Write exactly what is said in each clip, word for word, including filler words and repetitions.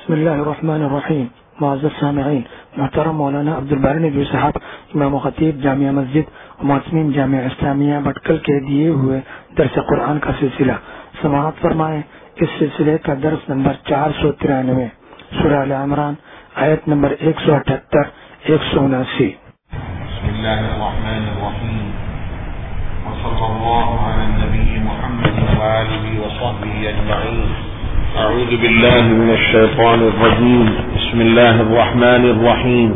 بسم اللہ الرحمن الرحیم. معزز سامعین، محترم مولانا عبدالباری ندوی صاحب امام و خطیب جامعہ مسجد و معتصمین جامعہ اسلامیہ بٹکل کے دیے ہوئے درس قرآن کا سلسلہ سماعت فرمائیں. اس سلسلے کا درس نمبر چار سو ترانوے، سورہ آل عمران، آیت نمبر ایک سو اٹھہتر ایک سو اناسی. بسم اللہ الرحمن الرحیم وصلی اللہ علی النبی محمد وآلہ وصحبہ اجمعین. اعوذ باللہ من الشیطان الرجیم. بسم اللہ الرحمن الرحیم.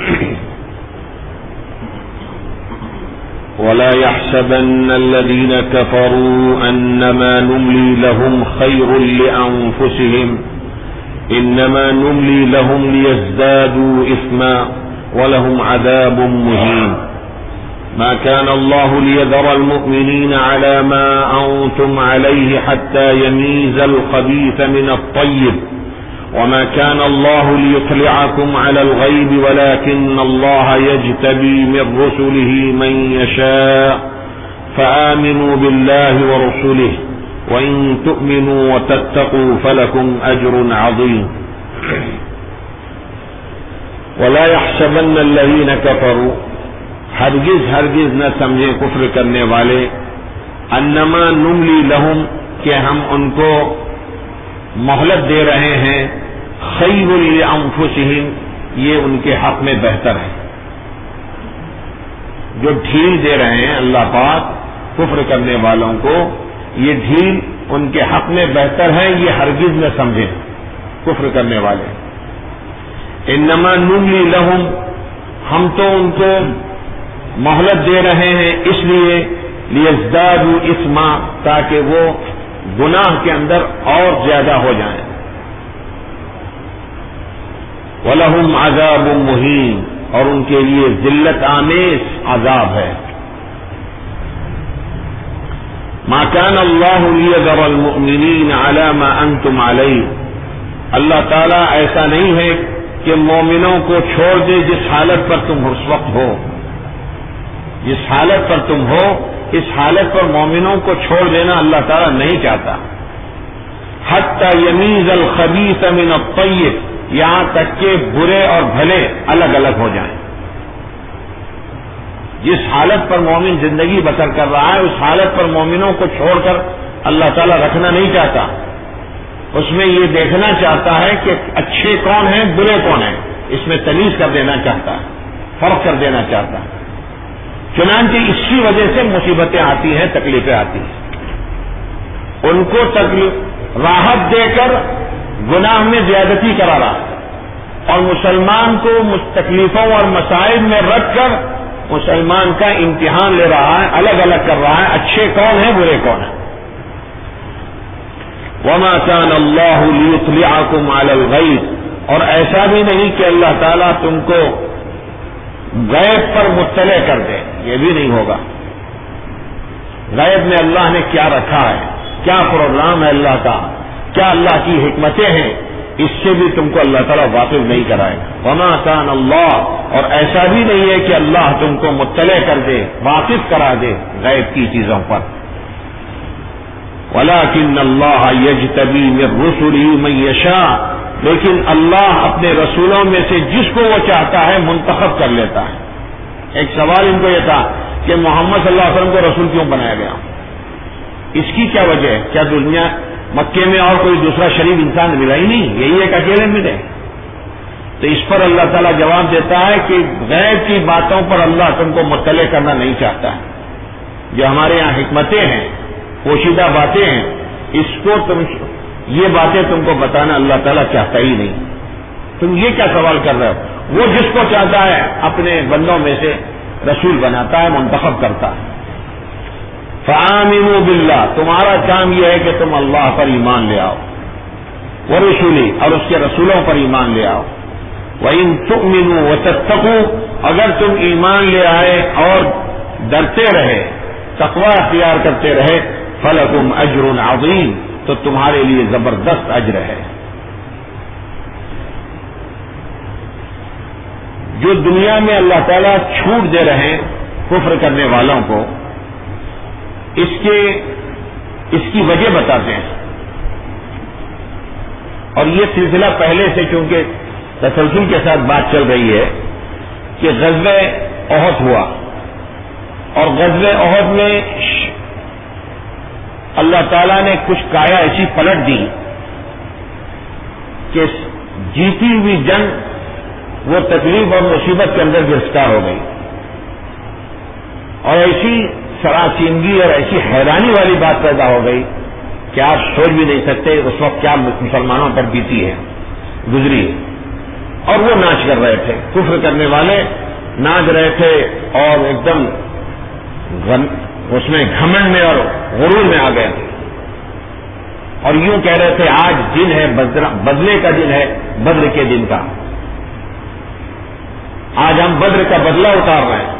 ولا يحسبن الذين كفروا انما نملي لهم خير لانفسهم انما نملي لهم ليزدادوا اثما ولهم عذاب مهين. ما كان الله ليذر المؤمنين على ما أنتم عليه حتى يميز الخبيث من الطيب وما كان الله ليطلعكم على الغيب ولكن الله يجتبي من رسله من يشاء فآمنوا بالله ورسله وإن تؤمنوا وتتقوا فلكم أجر عظيم. ولا يحسبن الذين كفروا، ہرگز ہرگز نہ سمجھے کفر کرنے والے، انما نملی لہم، کہ ہم ان کو مہلت دے رہے ہیں، خیر لانفسہم، یہ ان کے حق میں بہتر ہے. جو ڈھیل دے رہے ہیں اللہ پاک کفر کرنے والوں کو، یہ ڈھیل ان کے حق میں بہتر ہے، یہ ہرگز نہ سمجھیں کفر کرنے والے. انما نملی لہم، ہم تو ان کو مہلت دے رہے ہیں اس لیے لیزدادوا اثما، تاکہ وہ گناہ کے اندر اور زیادہ ہو جائیں. وَلَهُمْ عَذَابٌ مُهِينٌ، اور ان کے لیے ذلت آمیز عذاب ہے. مَا كَانَ اللَّهُ لِيَذَرَ الْمُؤْمِنِينَ عَلَى مَا أَنْتُمْ عَلَيْهِ، اللہ تعالیٰ ایسا نہیں ہے کہ مومنوں کو چھوڑ دے جس حالت پر تم اس وقت ہو. جس حالت پر تم ہو اس حالت پر مومنوں کو چھوڑ دینا اللہ تعالیٰ نہیں چاہتا. حتی یمیز الخبیث من الطیب، یہاں تک کہ برے اور بھلے الگ الگ ہو جائیں. جس حالت پر مومن زندگی بسر کر رہا ہے اس حالت پر مومنوں کو چھوڑ کر اللہ تعالیٰ رکھنا نہیں چاہتا. اس میں یہ دیکھنا چاہتا ہے کہ اچھے کون ہیں برے کون ہیں، اس میں تمیز کر دینا چاہتا ہے، فرق کر دینا چاہتا ہے. چنانچہ اسی وجہ سے مصیبتیں آتی ہیں، تکلیفیں آتی ہیں. ان کو تکلیف راحت دے کر گناہ میں زیادتی کرا رہا ہے، اور مسلمان کو تکلیفوں اور مصائب میں رکھ کر مسلمان کا امتحان لے رہا ہے، الگ الگ کر رہا ہے، اچھے کون ہیں برے کون ہیں. وما كان الله ليطلعكم على الغيب، اور ایسا بھی نہیں کہ اللہ تعالیٰ تم کو غیب پر مطلع کر دے، یہ بھی نہیں ہوگا. غیب میں اللہ نے کیا رکھا ہے، کیا پروگرام ہے اللہ کا، کیا اللہ کی حکمتیں ہیں، اس سے بھی تم کو اللہ تعالیٰ واقف نہیں کرائے. وما كان اللہ، اور ایسا بھی نہیں ہے کہ اللہ تم کو مطلع کر دے، واقف کرا دے غیب کی چیزوں پر. وَلَكِنَّ اللَّهَ يَجْتَبِي مِن رُّسُلِهِ مَن يَشَاءُ، لیکن اللہ اپنے رسولوں میں سے جس کو وہ چاہتا ہے منتخب کر لیتا ہے. ایک سوال ان کو یہ تھا کہ محمد صلی اللہ علیہ وسلم کو رسول کیوں بنایا گیا، اس کی کیا وجہ ہے؟ کیا دنیا مکے میں اور کوئی دوسرا شریف انسان ملا ہی نہیں، یہی ایک اکیلے ملے؟ تو اس پر اللہ تعالیٰ جواب دیتا ہے کہ غیب کی باتوں پر اللہ تم کو مطلع کرنا نہیں چاہتا ہے. جو ہمارے یہاں حکمتیں ہیں، پوشیدہ باتیں ہیں، اس کو تم یہ باتیں تم کو بتانا اللہ تعالیٰ چاہتا ہی نہیں. تم یہ کیا سوال کر رہے ہو؟ وہ جس کو چاہتا ہے اپنے بندوں میں سے رسول بناتا ہے، منتخب کرتا ہے. فآمنوا باللہ، تمہارا کام یہ ہے کہ تم اللہ پر ایمان لے آؤ، ورسولہ، اور اس کے رسولوں پر ایمان لے آؤ. وَإِن تُؤْمِنُوا وَتَتَّقُوا، اگر تم ایمان لے آئے اور ڈرتے رہے، تقوی اختیار کرتے رہے، فَلَكُمْ أَجْرٌ عَظِيمٌ، تو تمہارے لیے زبردست اجر ہے. جو دنیا میں اللہ تعالیٰ چھوٹ دے رہے ہیں کفر کرنے والوں کو، اس کے اس کی وجہ بتاتے ہیں. اور یہ سلسلہ پہلے سے چونکہ تسلسل کے ساتھ بات چل رہی ہے کہ غزوہ احد ہوا، اور غزوہ احد میں اللہ تعالیٰ نے کچھ کایا ایسی پلٹ دی کہ جیتی ہوئی جنگ وہ تکلیف اور مصیبت کے اندر گرفتار ہو گئی، اور ایسی سراسیمگی اور ایسی حیرانی والی بات پیدا ہو گئی کہ آپ سوچ بھی نہیں سکتے اس وقت کیا مسلمانوں پر بیتی ہے، گزری ہے۔ اور وہ ناچ کر رہے تھے، کفر کرنے والے ناچ رہے تھے اور ایک دم اس میں گھمنڈ میں اور غرور میں آ گئے تھے، اور یوں کہہ رہے تھے آج دن ہے بدلے کا دن ہے، بدر کے دن کا، آج ہم بدر کا بدلہ اتار رہے ہیں۔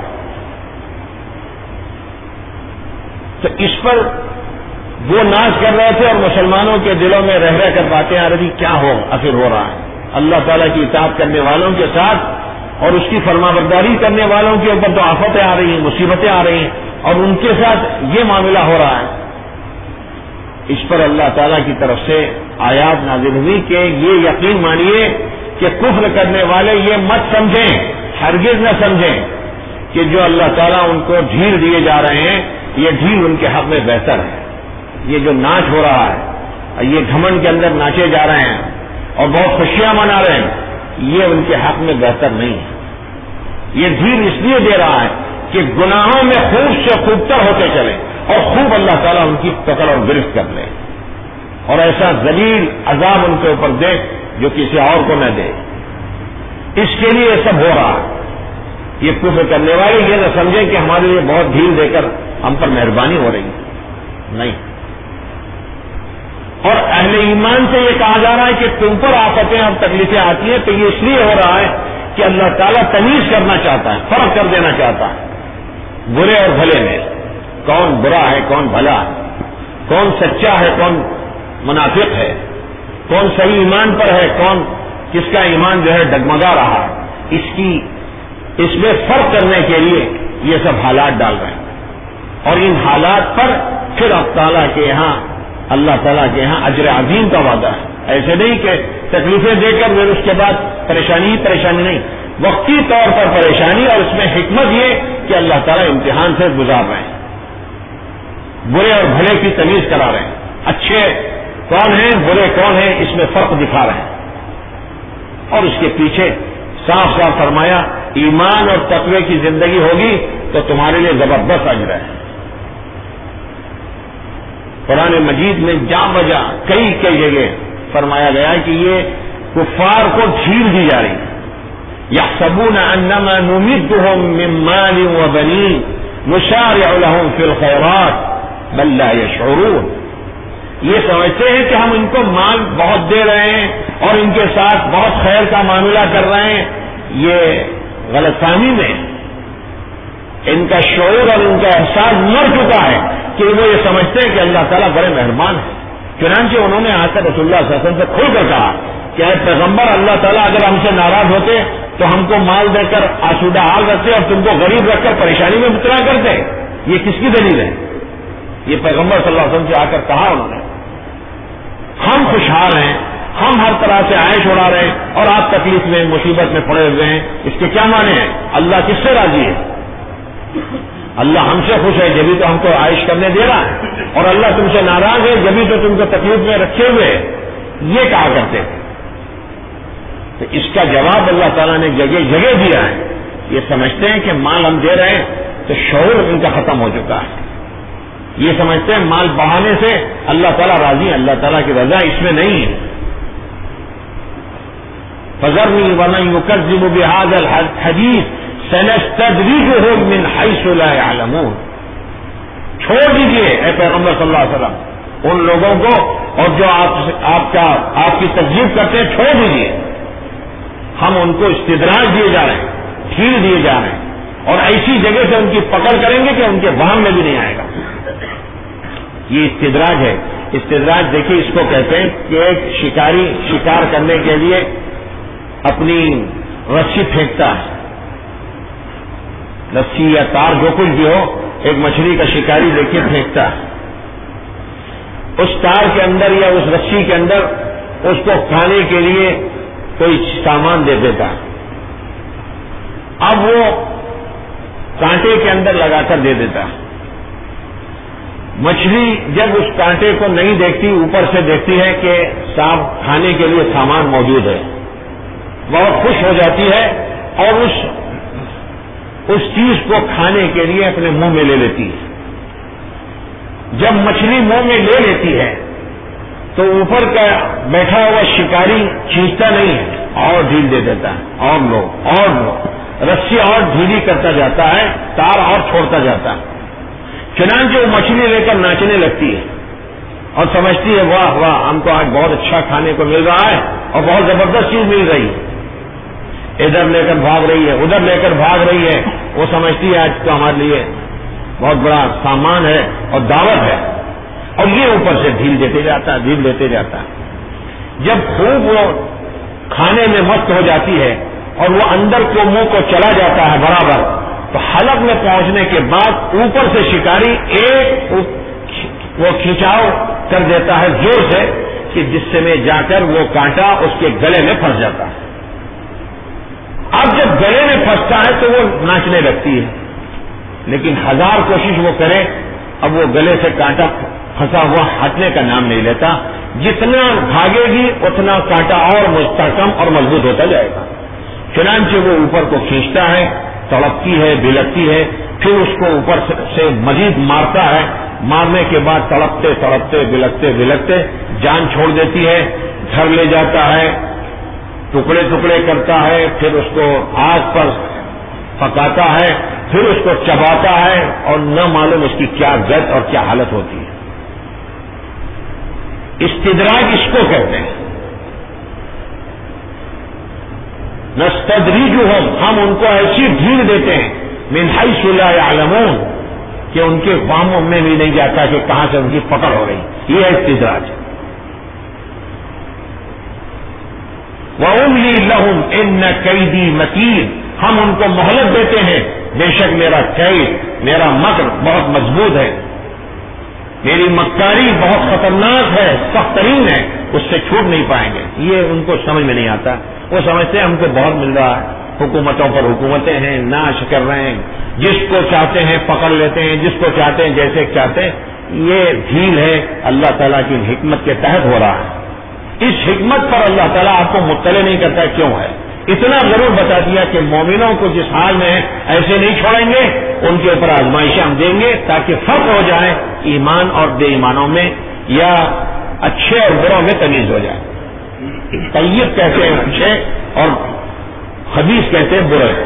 تو اس پر وہ ناچ کر رہے تھے اور مسلمانوں کے دلوں میں رہ رہ کر باتیں آ رہی کیا ہو آخر ہو رہا ہے، اللہ تعالیٰ کی اطاعت کرنے والوں کے ساتھ اور اس کی فرمانبرداری کرنے والوں کے اوپر تو آفتیں آ رہی ہیں، مصیبتیں آ رہی ہیں، اور ان کے ساتھ یہ معاملہ ہو رہا ہے۔ اس پر اللہ تعالیٰ کی طرف سے آیات نازل ہوئی کہ یہ یقین مانیے کہ کفر کرنے والے یہ مت سمجھیں، ہرگز نہ سمجھیں کہ جو اللہ تعالیٰ ان کو ڈھیل دیے جا رہے ہیں یہ ڈھیل ان کے حق میں بہتر ہے۔ یہ جو ناچ ہو رہا ہے، یہ گھمنڈ کے اندر ناچے جا رہے ہیں اور بہت خوشیاں منا رہے ہیں، یہ ان کے حق میں بہتر نہیں ہے۔ یہ ڈھیل اس لیے دے رہا ہے کہ گناہوں میں خوب سے خوب تر ہوتے چلیں اور خوب اللہ تعالیٰ ان کی پکڑ اور گرفت کر لے، اور ایسا ذلیل عذاب ان کے اوپر دے جو کسی اور کو نہ دے۔ اس کے لیے یہ سب ہو رہا ہے۔ یہ کفر کرنے والے یہ نہ سمجھیں کہ ہمارے لیے بہت ڈھیل دے کر ہم پر مہربانی ہو رہی ہے، نہیں۔ اور اہل ایمان سے یہ کہا جا رہا ہے کہ تم پر آفتیں اور تکلیفیں آتی ہیں تو یہ اس لیے ہو رہا ہے کہ اللہ تعالیٰ تمیز کرنا چاہتا ہے، فرق کر دینا چاہتا ہے برے اور بھلے میں، کون برا ہے کون بھلا ہے، کون سچا ہے کون منافق ہے، کون صحیح ایمان پر ہے کون کس کا ایمان جو ہے ڈگمگا رہا ہے۔ اس کی اس میں فرق کرنے کے لیے یہ سب حالات ڈال رہے ہیں، اور ان حالات پر پھر اب تعالیٰ کے یہاں اللہ تعالیٰ کے یہاں اجر عظیم کا وعدہ ہے۔ ایسے نہیں کہ تکلیفیں دے کر پھر اس کے بعد پریشانی ہی پریشانی نہیں، وقتی طور پر پریشانی، اور اس میں حکمت یہ کہ اللہ تعالیٰ امتحان سے گزار رہے ہیں، برے اور بھلے کی تمیز کرا رہے ہیں، اچھے کون ہیں برے کون ہیں اس میں فرق دکھا رہے ہیں۔ اور اس کے پیچھے صاف صاف فرمایا ایمان اور تقوی کی زندگی ہوگی تو تمہارے لیے زبردست اجر ہے۔ قرآن مجید میں جا بجا کئی کئی جگہ فرمایا گیا کہ یہ کفار کو ڈھیل دی جا رہی ہے۔ یحسبون انما نمدهم من مال وبنین نسارع لهم فی الخیرات بل لا یشعرون۔ یہ سمجھتے ہیں کہ ہم ان کو مال بہت دے رہے ہیں اور ان کے ساتھ بہت خیر کا معاملہ کر رہے ہیں، یہ غلط فہمی میں ان کا شعور اور ان کا احساس مر چکا ہے کہ وہ یہ سمجھتے ہیں کہ اللہ تعالیٰ بڑے مہربان ہیں۔ چنانچہ انہوں نے آ کر رسول اللہ صلی اللہ علیہ وسلم سے کھل کر کہا کہ اے پیغمبر اللہ تعالیٰ اگر ہم سے ناراض ہوتے تو ہم کو مال دے کر آسودہ حال رکھتے اور تم کو غریب رکھ کر پریشانی میں مبتلا کرتے۔ یہ کس کی دلیل ہے؟ یہ پیغمبر صلی اللہ علیہ وسلم سے آ کر کہا انہوں نے۔ ہم خوشحال ہیں، ہم ہر طرح سے عائش اڑا رہے ہیں اور آپ تکلیف میں مصیبت میں پڑے ہوئے ہیں، اس کے کیا معنی ہیں؟ اللہ کس سے راضی ہے؟ اللہ ہم سے خوش ہے جبھی تو ہم کو عائش کرنے دے رہا ہے، اور اللہ تم سے ناراض ہے جبھی تو تم کو تکلیف میں رکھے ہوئے، یہ کہا کرتے تھے۔ تو اس کا جواب اللہ تعالیٰ نے جگہ جگہ دیا ہے۔ یہ سمجھتے ہیں کہ مال ہم دے رہے ہیں تو شعور ان کا ختم ہو چکا ہے، یہ سمجھتے ہیں مال بڑھانے سے اللہ تعالیٰ راضی ہے، اللہ تعالیٰ کی رضا اس میں نہیں ہے۔ فَذَرْنِي وَمَنْ يُكَذِّبُ بِهَذَا الْحَدِيثِ سَنَسْتَدْرِجُهُمْ مِنْ حَيْثُ لَا يَعْلَمُونَ۔ چھوڑ دیجئے اے پیغمبر صلی اللہ علیہ وسلم ان لوگوں کو اور جو آپ آپ کا آپ کی تکذیب کرتے ہیں، چھوڑ دیجئے، ہم ان کو استدراج دیے جا رہے ہیں، ڈھیل دیے جا رہے ہیں، اور ایسی جگہ سے ان کی پکڑ کریں گے کہ ان کے وہم میں بھی نہیں آئے گا۔ یہ استدراج ہے۔ استدراج دیکھیے اس کو کہتے ہیں کہ ایک شکاری شکار کرنے کے لیے اپنی رسی پھینکتا ہے، رسی یا تار جو کچھ بھی ہو، ایک مچھلی کا شکاری دیکھیے پھینکتا ہے، اس تار کے اندر یا اس رسی کے اندر اس کو کھانے کے لیے کوئی سامان دے دیتا. اب وہ کانٹے کے اندر لگا کر دے دیتا. مچھلی جب اس کانٹے کو نہیں دیکھتی، اوپر سے دیکھتی ہے کہ صاحب کھانے کے لیے سامان موجود ہے، بہت خوش ہو جاتی ہے اور اس اس چیز کو کھانے کے لیے اپنے منہ میں لے لیتی ہے. جب مچھلی منہ میں لے لیتی ہے تو اوپر کا بیٹھا ہوا شکاری کھینچتا نہیں ہے اور ڈھیل دے دیتا ہے، اور لو اور لو، رسی اور ڈھیلی کرتا جاتا ہے، تار اور چھوڑتا جاتا ہے. چنانچہ وہ مچھلی لے کر ناچنے لگتی ہے اور سمجھتی ہے واہ واہ، ہم کو آج بہت اچھا کھانے کو مل رہا ہے اور بہت زبردست چیز مل رہی ہے. ادھر لے کر بھاگ رہی ہے، ادھر لے کر بھاگ رہی ہے. وہ سمجھتی ہے آج تو ہمارے لیے بہت بڑا سامان ہے اور دعوت ہے، اور یہ اوپر سے ڈھیل دیتے جاتا ہے، ڈھیل دیتے جاتا ہے. جب خوب وہ کھانے میں مست ہو جاتی ہے اور وہ اندر کو منہ کو چلا جاتا ہے برابر، تو حلق میں پہنچنے کے بعد اوپر سے شکاری ایک وہ کھینچاؤ کر دیتا ہے زور سے کہ جس سے میں جا کر وہ کانٹا اس کے گلے میں پھنس جاتا ہے. اب جب گلے میں پھنستا ہے تو وہ ناچنے لگتی ہے، لیکن ہزار کوشش وہ کرے اب وہ گلے سے کانٹا پھنسا ہوا ہٹنے کا نام نہیں لیتا. جتنا بھاگے گی اتنا کانٹا اور مستحکم اور مضبوط ہوتا جائے گا. چنانچہ وہ اوپر کو کھینچتا ہے، تڑپتی ہے، بلکتی ہے، پھر اس کو اوپر سے مزید مارتا ہے. مارنے کے بعد تڑپتے تڑپتے بلکتے بلکتے جان چھوڑ دیتی ہے. گھر لے جاتا ہے، ٹکڑے ٹکڑے کرتا ہے، پھر اس کو آگ پر پکاتا ہے، پھر اس کو چباتا ہے اور نہ معلوم اس کی کیا گت اور کیا حالت ہوتی ہے. استدراج اس کو کہتے ہیں. نستدریجہم، ہم ان کو ایسی ڈھیل دیتے ہیں من حیث لا یعلمون کہ ان کے فہموں میں بھی نہیں جاتا کہ کہاں سے ان کی پکڑ ہو رہی. یہ ہے استدراج. وَأُمْلِي لَهُمْ إِنَّ كَيْدِي مَتِينٌ، ہم ان کو مہلت دیتے ہیں، بے شک میرا قید، میرا مکر بہت مضبوط ہے، میری مکاری بہت خطرناک ہے، سخت ترین ہے، اس سے چھوٹ نہیں پائیں گے. یہ ان کو سمجھ میں نہیں آتا. وہ سمجھتے ہیں ہم کو بہت مل رہا ہے، حکومتوں پر حکومتیں ہیں، ناش کر رہے ہیں، جس کو چاہتے ہیں پکڑ لیتے ہیں، جس کو چاہتے ہیں جیسے چاہتے ہیں. یہ ڈھیل ہے اللہ تعالیٰ کی حکمت کے تحت ہو رہا ہے. اس حکمت پر اللہ تعالیٰ آپ کو مطلع نہیں کرتا کیوں ہے. اتنا ضرور بتا دیا کہ مومنوں کو جس حال میں ایسے نہیں چھوڑیں گے، ان کے اوپر آزمائشیں ہم دیں گے تاکہ فرق ہو جائے ایمان اور بے ایمانوں میں، یا اچھے اور بروں میں تمیز ہو جائے. طیب کہتے ہیں اچھے اور خبیث کہتے ہیں برے.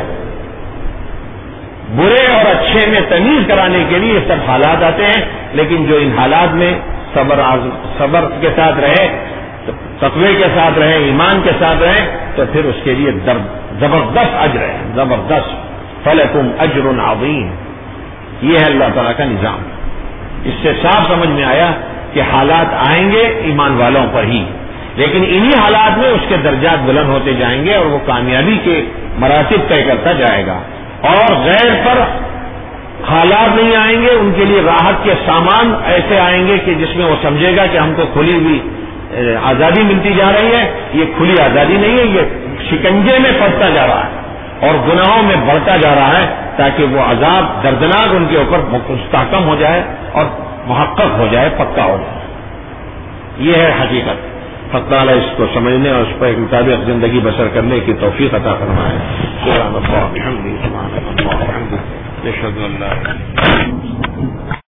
برے اور اچھے میں تمیز کرانے کے لیے سب حالات آتے ہیں، لیکن جو ان حالات میں صبر صبر کے ساتھ رہے، تقوی کے ساتھ رہے، ایمان کے ساتھ رہے، تو پھر اس کے لیے زبردست اجر ہے، زبردست. فلکم اجر عظیم. یہ ہے اللہ تعالیٰ کا نظام. اس سے صاف سمجھ میں آیا کہ حالات آئیں گے ایمان والوں پر ہی، لیکن انہی حالات میں اس کے درجات بلند ہوتے جائیں گے اور وہ کامیابی کے مراتب طے کرتا جائے گا. اور غیر پر حالات نہیں آئیں گے، ان کے لیے راحت کے سامان ایسے آئیں گے کہ جس میں وہ سمجھے گا کہ ہم کو کھلی ہوئی آزادی ملتی جا رہی ہے. یہ کھلی آزادی نہیں ہے، یہ شکنجے میں پڑتا جا رہا ہے اور گناہوں میں بڑھتا جا رہا ہے، تاکہ وہ عذاب دردناک ان کے اوپر مستحکم ہو جائے اور محقق ہو جائے، پکا ہو جائے. یہ ہے حقیقت. حق تعالیٰ اس کو سمجھنے اور اس پر مطابق زندگی بسر کرنے کی توفیق عطا فرمائے. سبحان اللہ، بحمدہ، سبحان اللہ، بحمدہ، اشہد ان لا الہ الا اللہ.